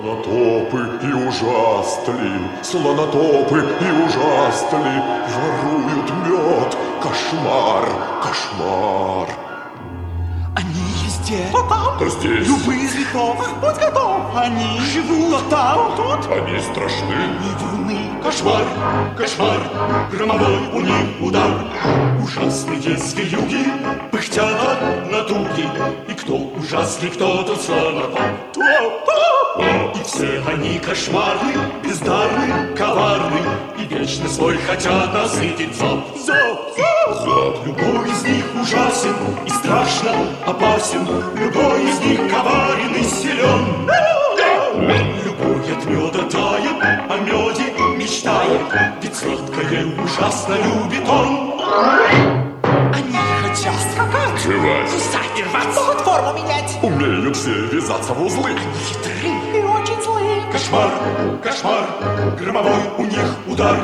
Слонотопы и ужастли, слонотопы и ужастли, воруют мед, кошмар, кошмар. Они везде, то там, то здесь, любые цветов, будь готов. Они живут то там, то тут. Они страшны, они вруны. Кошмар, кошмар, громовой у них удар. Ужасные зверюги пыхтят на туги. И кто ужасней, кто тот слонотоп. И все они кошмарны, бездарны, коварны. И вечно свой хотят насытить зоб. Любой из них ужасен и страшно опасен. Любой из них коварен и силен. Любой от меда тает, о меде мечтает. Ведь сладкое ужасно любит он. Они хотят скакать, жевать, кусать и рваться, могут форму менять. Умеют все вязаться в узлы. Хитры и очень злые. Кошмар, кошмар, громовой у них удар.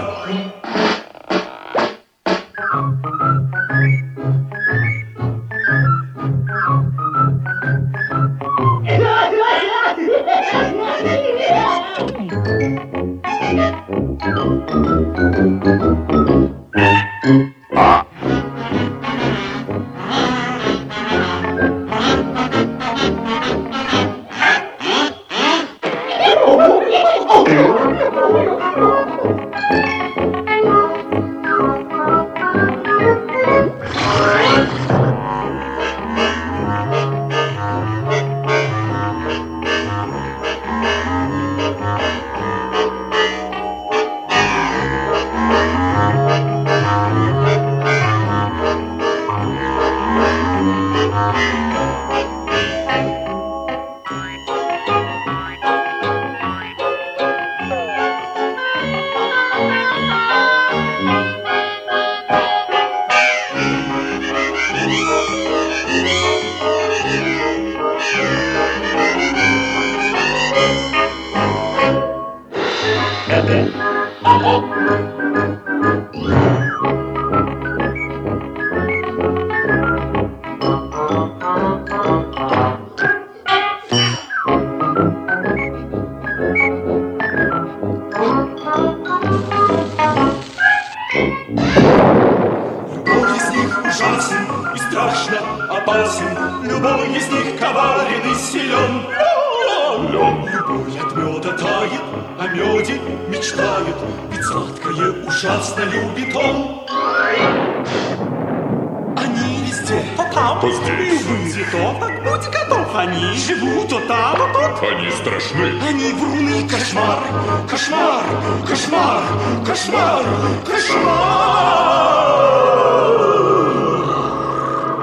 Любой из них коварен и силен. Любой от меда тает, о меде мечтает. Ведь сладкое ужасно любит он. Они везде, то там, то здесь, любые цветов, так будь готов. Они живут то там, то тут. Они страшны, они вруны. Кошмар, кошмар, кошмар, кошмар, кошмар.